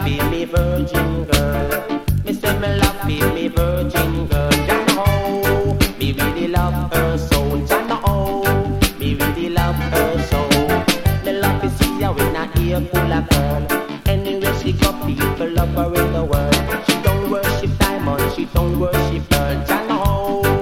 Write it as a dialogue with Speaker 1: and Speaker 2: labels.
Speaker 1: feel me virgin girl. Me say me love feel me virgin girl. Jah know me really love her so. Jah know me really love her so. Me love to see her in a ear full of pearl. Anywhere she go, people love her in the world. She don't worship diamond, she don't worship pearl. Jah know.